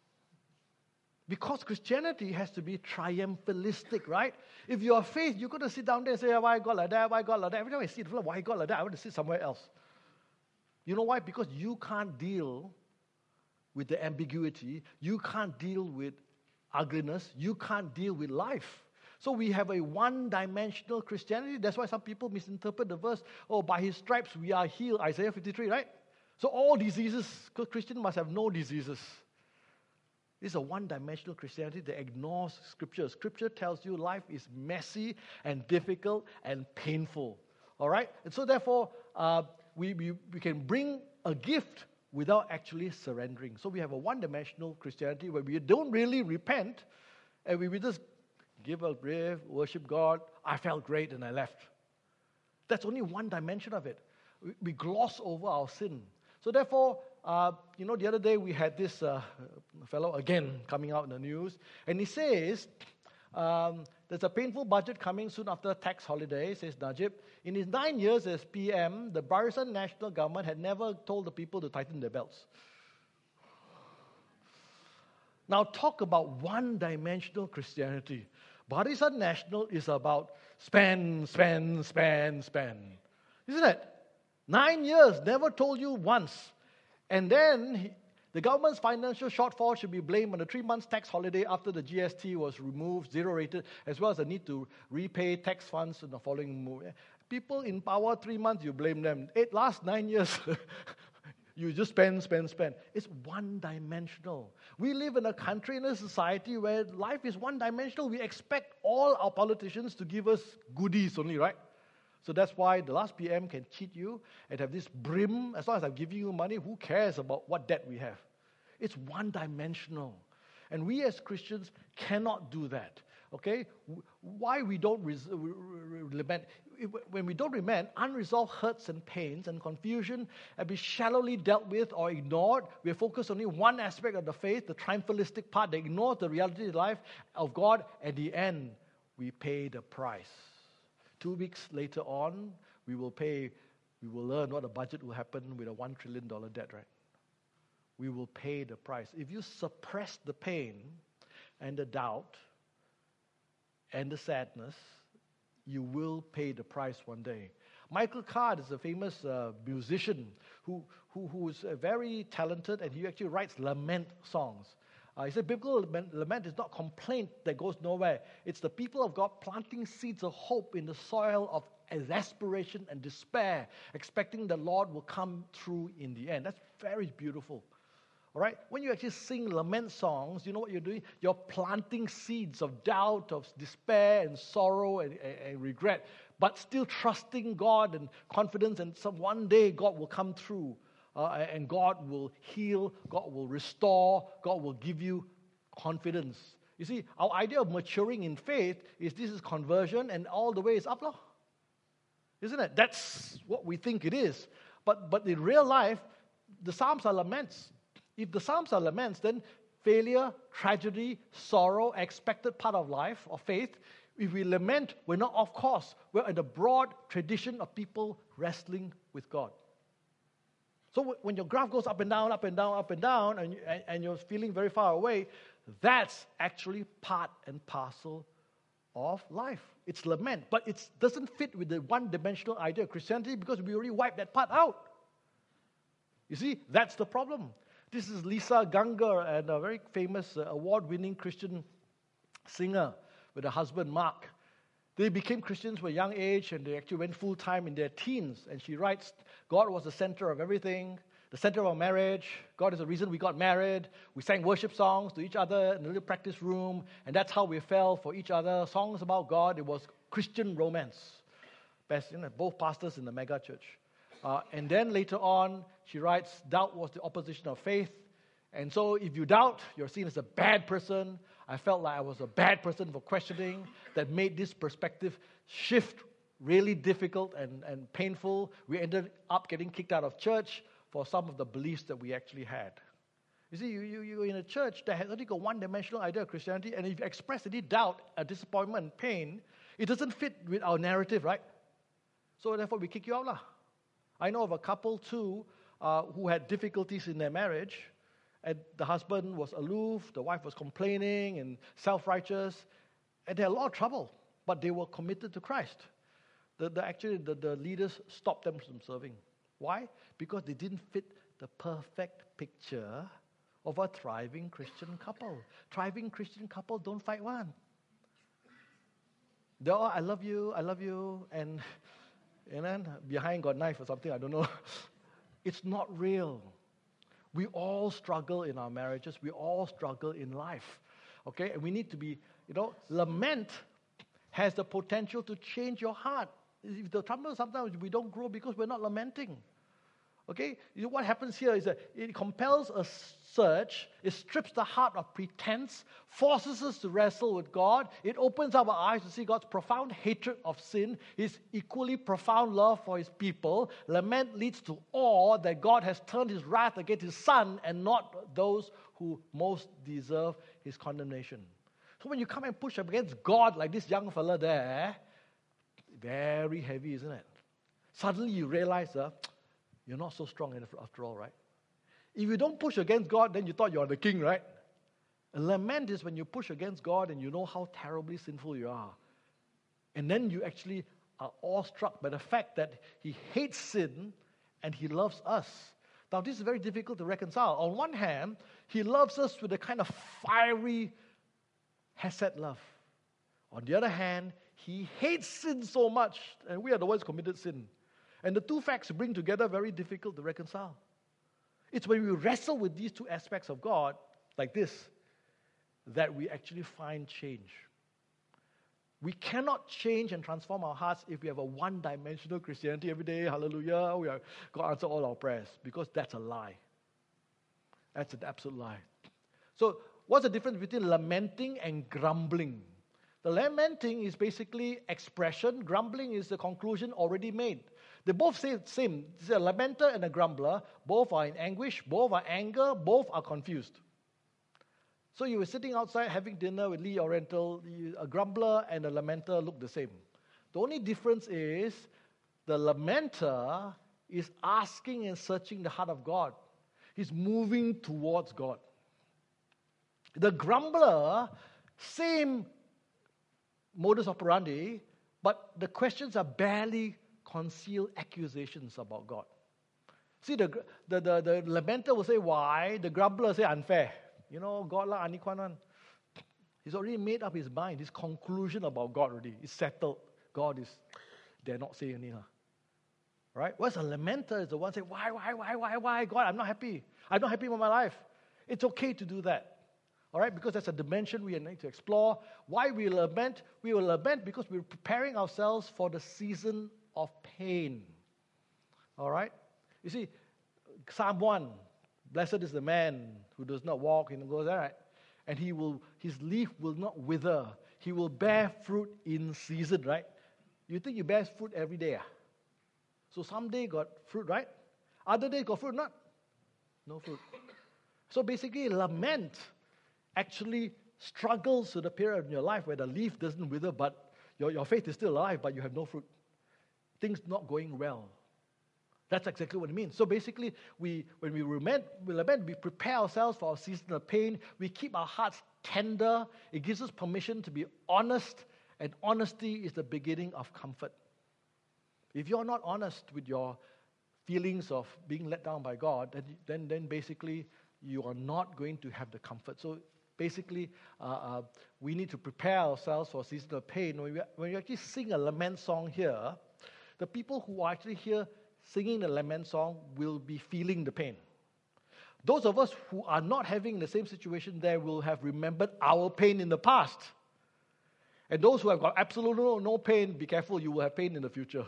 Because Christianity has to be triumphalistic, right? If you are faith, you're going to sit down there and say, why God like that, why God like that. Every time I see it, why God like that, I want to sit somewhere else. You know why? Because you can't deal with the ambiguity. You can't deal with ugliness. You can't deal with life. So we have a one-dimensional Christianity. That's why some people misinterpret the verse, oh, by his stripes we are healed, Isaiah fifty-three, right? So all diseases, because Christian must have no diseases. This is a one-dimensional Christianity that ignores Scripture. Scripture tells you life is messy and difficult and painful. All right? And so therefore, uh, we, we, we can bring a gift without actually surrendering. So we have a one-dimensional Christianity where we don't really repent, and we, we just give a breath, worship God. I felt great and I left. That's only one dimension of it. We, we gloss over our sin. So therefore, uh, you know, the other day we had this uh, fellow again coming out in the news, and he says, um, there's a painful budget coming soon after tax holiday, says Najib. In his nine years as P M, the Barisan National Government had never told the people to tighten their belts. Now talk about one-dimensional Christianity. Barisan National is about spend, spend, spend, spend. Isn't it? Nine years, never told you once. And then he, the government's financial shortfall should be blamed on the three months tax holiday after the G S T was removed, zero-rated, as well as the need to repay tax funds in the following move. People in power, three months, you blame them. Eight last nine years, you just spend, spend, spend. It's one-dimensional. We live in a country, in a society where life is one-dimensional. We expect all our politicians to give us goodies only, right? So that's why the last P M can cheat you and have this brim. As long as I'm giving you money, who cares about what debt we have? It's one-dimensional. And we as Christians cannot do that. Okay? Why we don't res- lament? When we don't lament, unresolved hurts and pains and confusion have been shallowly dealt with or ignored. We are focused only one aspect of the faith, the triumphalistic part that ignores the reality of life of God. At the end, we pay the price. Two weeks later on, we will pay, we will learn what the budget will happen with a one trillion dollars debt, right? We will pay the price. If you suppress the pain and the doubt and the sadness, you will pay the price one day. Michael Card is a famous uh, musician who, who, who is uh, very talented, and he actually writes lament songs. Uh, he said biblical lament, lament is not complaint that goes nowhere. It's the people of God planting seeds of hope in the soil of exasperation and despair, expecting the Lord will come through in the end. That's very beautiful. All right? When you actually sing lament songs, you know what you're doing? You're planting seeds of doubt, of despair and sorrow and, and, and regret, but still trusting God and confidence, and some one day God will come through. Uh, and God will heal, God will restore, God will give you confidence. You see, our idea of maturing in faith is this is conversion and all the way is up, isn't it? That's what we think it is. But, but in real life, the Psalms are laments. If the Psalms are laments, then failure, tragedy, sorrow, expected part of life, of faith, if we lament, we're not off course. We're in the broad tradition of people wrestling with God. So when your graph goes up and down, up and down, up and down, and, and, and you're feeling very far away, that's actually part and parcel of life. It's lament, but it doesn't fit with the one-dimensional idea of Christianity because we already wiped that part out. You see, that's the problem. This is Lisa Ganga, and a very famous uh, award-winning Christian singer with her husband Mark. They became Christians at a young age, and they actually went full-time in their teens. And she writes, God was the center of everything, the center of our marriage. God is the reason we got married. We sang worship songs to each other in a little practice room, and that's how we fell for each other. Songs about God. It was Christian romance. Best, you know, both pastors in the mega church. Uh, and then later on, she writes, doubt was the opposition of faith. And so if you doubt, you're seen as a bad person. I felt like I was a bad person for questioning. That made this perspective shift really difficult and, and painful. We ended up getting kicked out of church for some of the beliefs that we actually had. You see, you, you, you're in a church that has only got one-dimensional idea of Christianity, and if you express any doubt, a disappointment, pain, it doesn't fit with our narrative, right? So therefore, we kick you out. Lah. I know of a couple, too, uh, who had difficulties in their marriage, and the husband was aloof, the wife was complaining and self-righteous, and they had a lot of trouble, but they were committed to Christ. The, the, actually, the, the leaders stopped them from serving. Why? Because they didn't fit the perfect picture of a thriving Christian couple. Thriving Christian couple don't fight one. They're all, I love you, I love you, and, and then behind got knife or something, I don't know. It's not real. We all struggle in our marriages. We all struggle in life. Okay? And we need to be, you know, lament has the potential to change your heart. If the trouble sometimes we don't grow because we're not lamenting. Okay? You know, what happens here is that it compels a search, it strips the heart of pretense, forces us to wrestle with God, it opens up our eyes to see God's profound hatred of sin, His equally profound love for His people. Lament leads to awe that God has turned His wrath against His Son and not those who most deserve His condemnation. So when you come and push up against God like this young fella there, very heavy, isn't it? Suddenly you realize, uh, you're not so strong after all, right? If you don't push against God, then you thought you're the king, right? A lament is when you push against God and you know how terribly sinful you are. And then you actually are awestruck by the fact that He hates sin and He loves us. Now, this is very difficult to reconcile. On one hand, He loves us with a kind of fiery hesed love. On the other hand, He hates sin so much, and we are the ones who committed sin. And the two facts bring together very difficult to reconcile. It's when we wrestle with these two aspects of God, like this, that we actually find change. We cannot change and transform our hearts if we have a one-dimensional Christianity every day. Hallelujah, we are God answer all our prayers, because that's a lie. That's an absolute lie. So, what's the difference between lamenting and grumbling? The lamenting is basically expression. Grumbling is the conclusion already made. They both say the same. It's a lamenter and a grumbler. Both are in anguish. Both are anger. Both are confused. So you were sitting outside having dinner with Lee Oriental. A grumbler and a lamenter look the same. The only difference is the lamenter is asking and searching the heart of God. He's moving towards God. The grumbler, same modus operandi, but the questions are barely concealed accusations about God. See, the, the, the, the lamenter will say why, the grumbler will say unfair. You know, God la anikwanan. He's already made up his mind, his conclusion about God already. It's settled. God is, dare not say anything. Right? Whereas a lamenter is the one saying, why, why, why, why, why? God, I'm not happy. I'm not happy with my life. It's okay to do that. All right, because that's a dimension we need to explore. Why we lament? We will lament because we're preparing ourselves for the season of pain. All right? You see, Psalm one, blessed is the man who does not walk in the goes, all right? And he will, his leaf will not wither. He will bear fruit in season, right? You think you bear fruit every day? Ah? So some day got fruit, right? Other day got fruit, not? No fruit. So basically, lament actually struggles with the period in your life where the leaf doesn't wither, but your, your faith is still alive, but you have no fruit. Things not going well. That's exactly what it means. So basically, we when we lament, we lament, we prepare ourselves for our season of pain. We keep our hearts tender. It gives us permission to be honest, and honesty is the beginning of comfort. If you're not honest with your feelings of being let down by God, then then, then basically you are not going to have the comfort. So basically, uh, uh, we need to prepare ourselves for a season of pain. When we, when we actually sing a lament song here, the people who are actually here singing the lament song will be feeling the pain. Those of us who are not having the same situation there will have remembered our pain in the past. And those who have got absolutely no, no pain, be careful, you will have pain in the future. one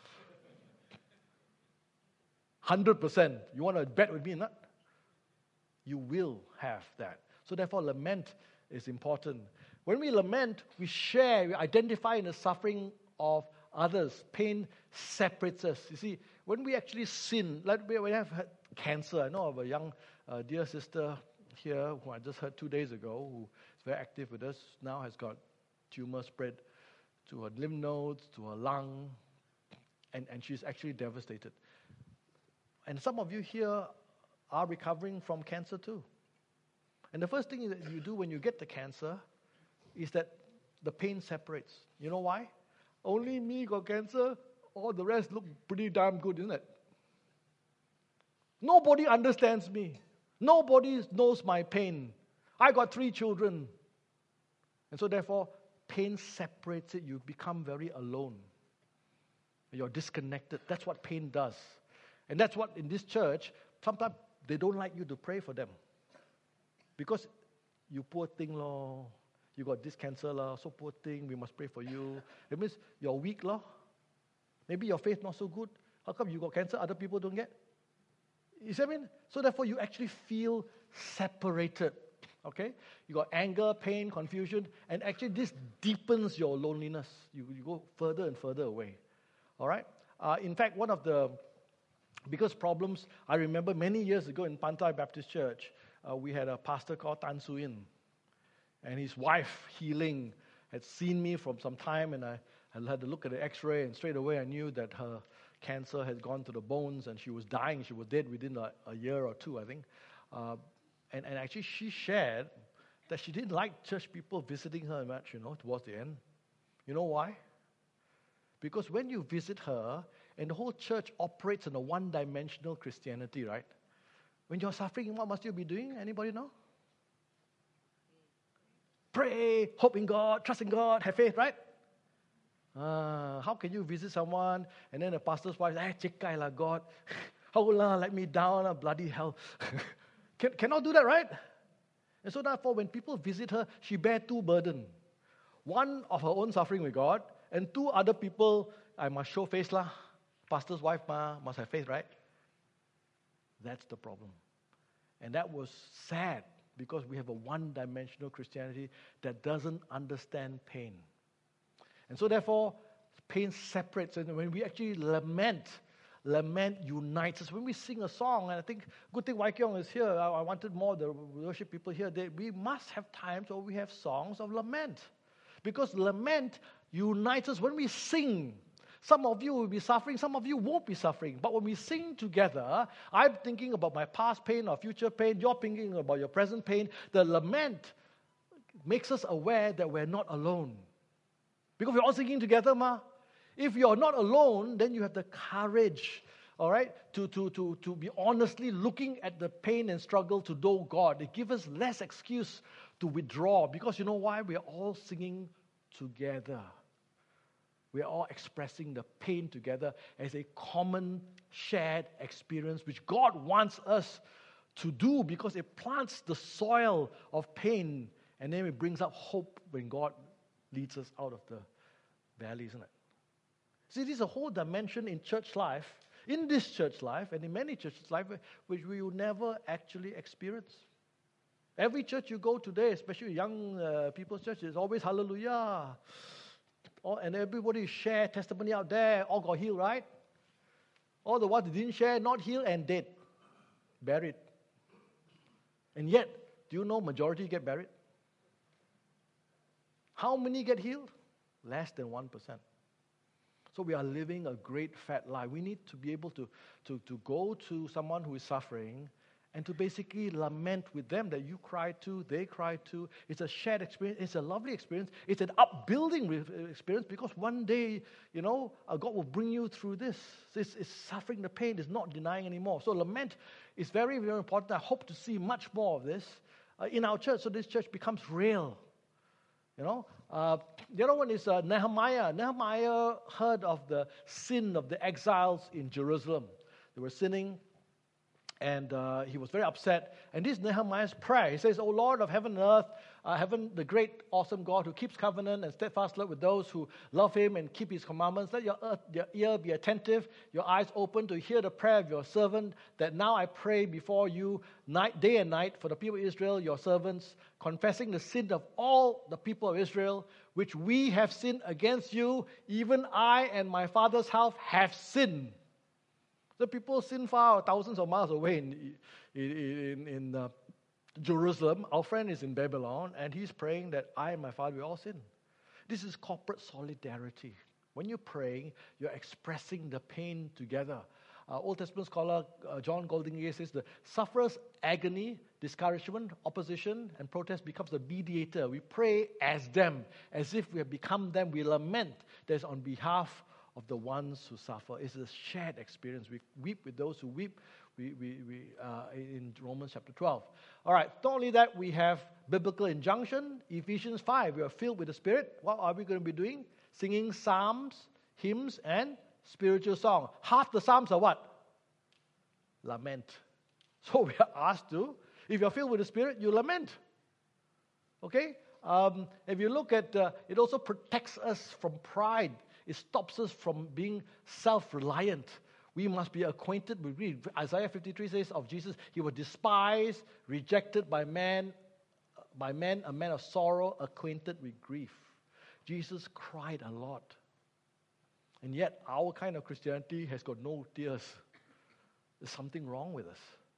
hundred percent. You want to bet with me or not? You will have that. So therefore, lament is important. When we lament, we share, we identify in the suffering of others. Pain separates us. You see, when we actually sin, like we have had cancer. I know of a young uh, dear sister here who I just heard two days ago, who is very active with us, now has got tumor spread to her lymph nodes, to her lung, and, and she's actually devastated. And some of you here are recovering from cancer too. And the first thing that you do when you get the cancer is that the pain separates. You know why? Only me got cancer, all the rest look pretty damn good, isn't it? Nobody understands me. Nobody knows my pain. I got three children. And so therefore, pain separates it. You become very alone. You're disconnected. That's what pain does. And that's what in this church, sometimes they don't like you to pray for them. Because you poor thing, lor. You got this cancer, lor. So poor thing, we must pray for you. It means you're weak, lor. Maybe your faith not so good. How come you got cancer, other people don't get? You see what I mean? So therefore, you actually feel separated. Okay? You got anger, pain, confusion, and actually this deepens your loneliness. You, you go further and further away. All right? Uh, in fact, one of the biggest problems, I remember many years ago in Pantai Baptist Church, uh, we had a pastor called Tan Su Yin. And his wife, Healing, had seen me from some time, and I, I had to look at the x-ray, and straight away I knew that her cancer had gone to the bones, and she was dying. She was dead within a, a year or two, I think. Uh, and, and actually, she shared that she didn't like church people visiting her much, you know, towards the end. You know why? Because when you visit her, and the whole church operates in a one-dimensional Christianity, right? When you're suffering, what must you be doing? Anybody know? Pray, hope in God, trust in God, have faith, right? Uh, how can you visit someone and then the pastor's wife, eh, cekai lah God, how lah, let me down, lah, bloody hell. can, cannot do that, right? And so therefore, when people visit her, she bear two burdens. One of her own suffering with God, and two other people, I must show face lah. Pastor's wife ma, must have faith, right? That's the problem. And that was sad, because we have a one-dimensional Christianity that doesn't understand pain. And so therefore, pain separates. And when we actually lament, lament unites us. When we sing a song, and I think, good thing Wai Kiong is here, I, I wanted more of the worship people here, they, we must have times where we have songs of lament. Because lament unites us. When we sing, some of you will be suffering, some of you won't be suffering. But when we sing together, I'm thinking about my past pain or future pain, you're thinking about your present pain. The lament makes us aware that we're not alone. Because we're all singing together, ma. If you're not alone, then you have the courage, all right, to, to, to, to be honestly looking at the pain and struggle to know God. It gives us less excuse to withdraw. Because you know why? We're all singing together. We're all expressing the pain together as a common shared experience, which God wants us to do, because it plants the soil of pain, and then it brings up hope when God leads us out of the valley, isn't it? See, this is a whole dimension in church life, in this church life, and in many churches' life, which we will never actually experience. Every church you go today, especially young uh, people's church, is always hallelujah. All, and everybody share testimony out there, all got healed, right? All the ones that didn't share, not healed and dead. Buried. And yet, do you know majority get buried? How many get healed? Less than one percent. So we are living a great fat lie. We need to be able to, to, to go to someone who is suffering and to basically lament with them that you cry too, they cry too. It's a shared experience. It's a lovely experience. It's an upbuilding experience because one day, you know, God will bring you through this. It's, it's suffering the pain. It's not denying anymore. So lament is very, very important. I hope to see much more of this uh, in our church so this church becomes real. You know, uh, the other one is uh, Nehemiah. Nehemiah heard of the sin of the exiles in Jerusalem. They were sinning. And uh, he was very upset. And this is Nehemiah's prayer. He says, O Lord of heaven and earth, uh, heaven, the great, awesome God who keeps covenant and steadfast love with those who love him and keep his commandments, let your, earth, your ear be attentive, your eyes open to hear the prayer of your servant, that now I pray before you night, day and night for the people of Israel, your servants, confessing the sin of all the people of Israel, which we have sinned against you, even I and my father's house have sinned. The people sin far, thousands of miles away in, in, in uh, Jerusalem. Our friend is in Babylon, and he's praying that I and my father, we all sin. This is corporate solidarity. When you're praying, you're expressing the pain together. Uh, Old Testament scholar uh, John Goldingay says the sufferer's agony, discouragement, opposition, and protest becomes the mediator. We pray as them, as if we have become them. We lament that is on behalf of the ones who suffer. It's a shared experience. We weep with those who weep. We, we, we uh, in Romans chapter twelve. All right, not only that, we have biblical injunction. Ephesians five, we are filled with the Spirit. What are we going to be doing? Singing psalms, hymns, and spiritual song. Half the psalms are what? Lament. So we are asked to, if you're filled with the Spirit, you lament. Okay? Um, if you look at, uh, it also protects us from pride. It stops us from being self-reliant. We must be acquainted with grief. Isaiah fifty-three says of Jesus, he was despised, rejected by man, by men, a man of sorrow, acquainted with grief. Jesus cried a lot. And yet, our kind of Christianity has got no tears. There's something wrong with us.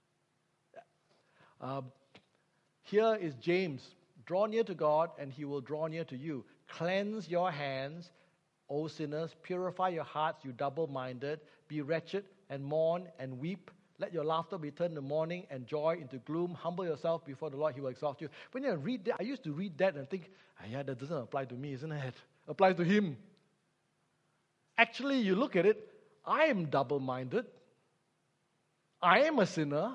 Um, here is James. Draw near to God, and he will draw near to you. Cleanse your hands, O sinners, purify your hearts, you double-minded. Be wretched and mourn and weep. Let your laughter be turned to mourning and joy into gloom. Humble yourself before the Lord, he will exalt you. When you read that, I used to read that and think, ah, yeah, that doesn't apply to me, isn't it? Applies to him. Actually, you look at it, I am double-minded. I am a sinner.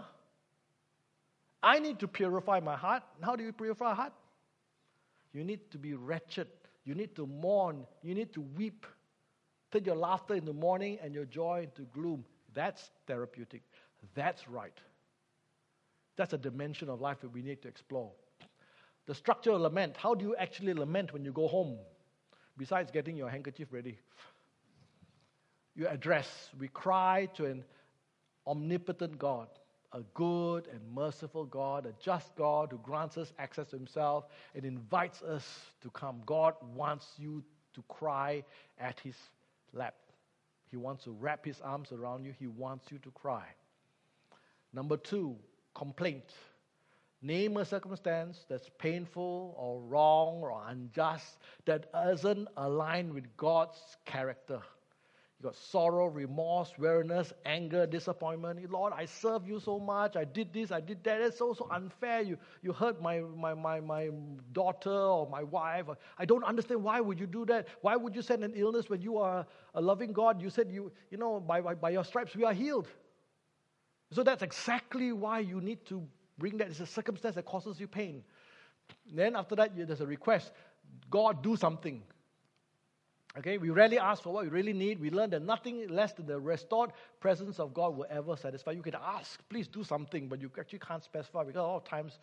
I need to purify my heart. How do you purify a heart? You need to be wretched. You need to mourn. You need to weep. Turn your laughter into mourning and your joy into gloom. That's therapeutic. That's right. That's a dimension of life that we need to explore. The structure of lament. How do you actually lament when you go home? Besides getting your handkerchief ready. You address. We cry to an omnipotent God. A good and merciful God, a just God who grants us access to himself and invites us to come. God wants you to cry at his lap. He wants to wrap his arms around you. He wants you to cry. Number two, complaint. Name a circumstance that's painful or wrong or unjust that doesn't align with God's character. You got sorrow, remorse, weariness, anger, disappointment. Lord, I serve you so much. I did this, I did that. It's so, so unfair. You, you hurt my, my, my, my daughter or my wife. I don't understand. Why would you do that? Why would you send an illness when you are a loving God? You said, you, you know, by, by, by your stripes we are healed. So that's exactly why you need to bring that. It's a circumstance that causes you pain. Then after that, there's a request. God, do something. Okay, we rarely ask for what we really need. We learn that nothing less than the restored presence of God will ever satisfy. You can ask, please do something, but you actually can't specify because a lot of times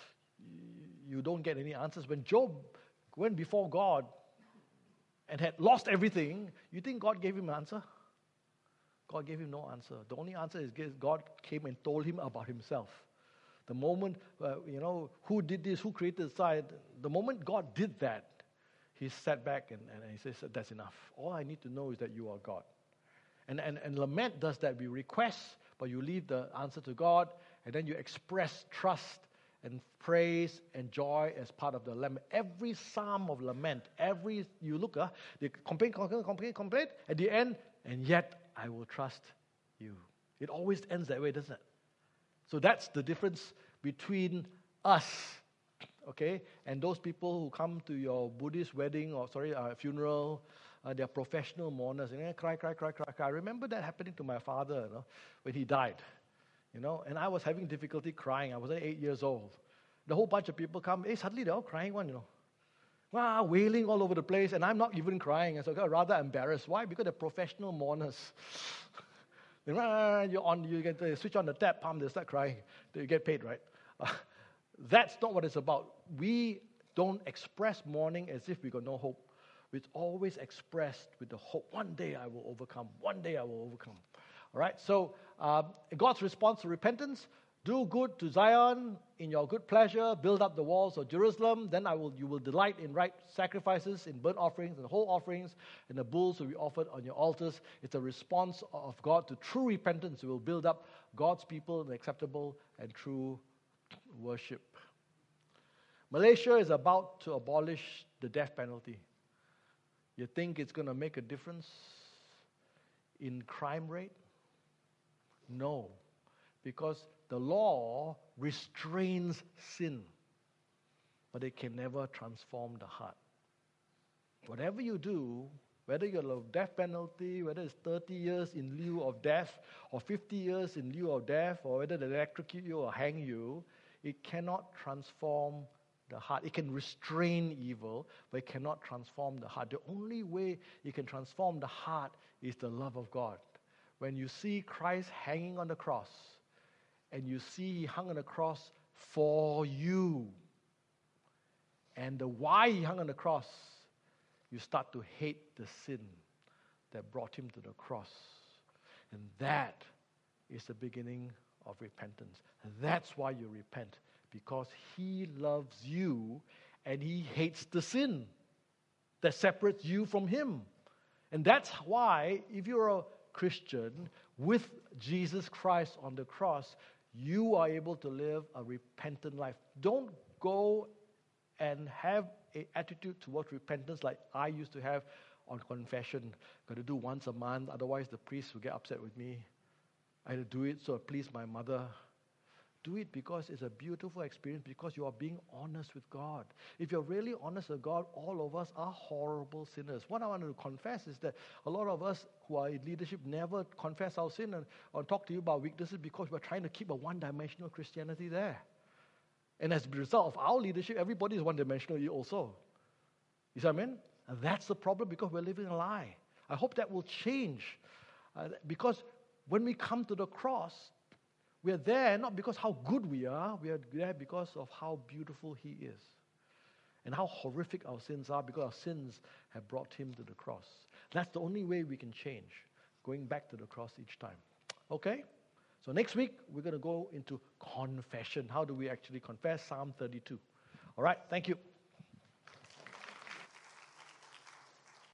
you don't get any answers. When Job went before God and had lost everything, you think God gave him an answer? God gave him no answer. The only answer is God came and told him about himself. The moment, uh, you know, who did this, who created the side, the moment God did that, he sat back and, and he says, that's enough. All I need to know is that you are God. And, and, and lament does that. We request, but you leave the answer to God, and then you express trust and praise and joy as part of the lament. Every psalm of lament, every, you look, uh, they complain, complain, complain, complain, at the end, and yet I will trust you. It always ends that way, doesn't it? So that's the difference between us, okay, and those people who come to your Buddhist wedding or, sorry, uh, funeral. Uh, they're professional mourners. And they cry, cry, cry, cry, cry. I remember that happening to my father, you know, when he died. You know, and I was having difficulty crying. I was eight years old. The whole bunch of people come. Hey, suddenly they're all crying one, you know. Wow, wailing all over the place, and I'm not even crying. And so I got rather embarrassed. Why? Because they're professional mourners. You're on, you get to switch on the tap, palm, they start crying. You get paid, right? Uh, that's not what it's about. We don't express mourning as if we got no hope. It's always expressed with the hope. One day I will overcome. One day I will overcome. All right? So uh, God's response to repentance: do good to Zion in your good pleasure. Build up the walls of Jerusalem. Then I will. You will delight in right sacrifices, in burnt offerings, and whole offerings, and the bulls will be offered on your altars. It's a response of God to true repentance. It will build up God's people in acceptable and true worship. Malaysia is about to abolish the death penalty. You think it's going to make a difference in crime rate? No, because the law restrains sin, but it can never transform the heart. Whatever you do, whether you're a death penalty, whether it's thirty years in lieu of death, or fifty years in lieu of death, or whether they electrocute you or hang you, it cannot transform the heart. It can restrain evil, but it cannot transform the heart. The only way it can transform the heart is the love of God. When you see Christ hanging on the cross, and you see he hung on the cross for you, and the why he hung on the cross, you start to hate the sin that brought him to the cross. And that is the beginning of repentance. And that's why you repent. Because he loves you and he hates the sin that separates you from him. And that's why, if you're a Christian with Jesus Christ on the cross, you are able to live a repentant life. Don't go and have an attitude towards repentance like I used to have on confession. Got to do once a month, otherwise the priest will get upset with me. I had to do it so I please my mother. Do it because it's a beautiful experience, because you are being honest with God. If you're really honest with God, all of us are horrible sinners. What I want to confess is that a lot of us who are in leadership never confess our sin and or talk to you about weaknesses because we're trying to keep a one-dimensional Christianity there. And as a result of our leadership, everybody is one-dimensional also. You see what I mean? And that's the problem, because we're living a lie. I hope that will change. Uh, because when we come to the cross, we are there not because how good we are, we are there because of how beautiful he is. And how horrific our sins are, because our sins have brought him to the cross. That's the only way we can change, going back to the cross each time. Okay? So next week, we're going to go into confession. How do we actually confess? Psalm thirty-two. All right, thank you.